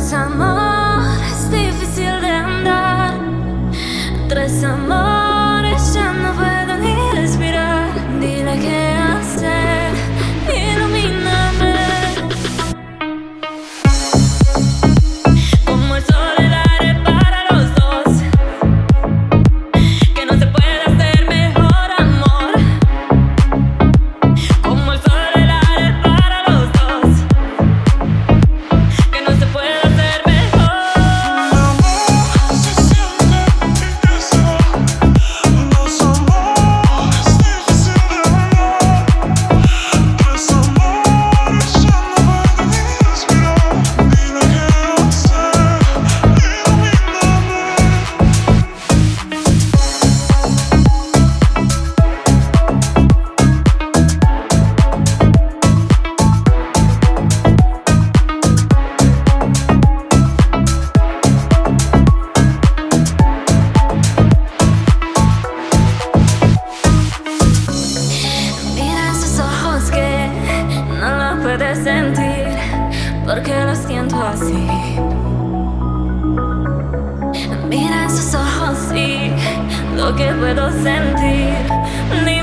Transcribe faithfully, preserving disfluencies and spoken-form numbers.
Dos amores, difícil de andar. Tres amores, ya no puedo ni respirar. Dile qué hacer, ilumíname. Como el sol, el aire para los dos. Que no se puede hacer mejor amor. Como el sol, el aire para los dos. Que no se puede hacer mejor. Se siente eso. Dos amores, difícil de andar. Tres amores, ya no puedo ni respirar. Dile qué hacer, ilumíname. Mira esos ojos que no lo puedes sentir, porque lo siento así. Mira esos ojos y lo que puedo sentir.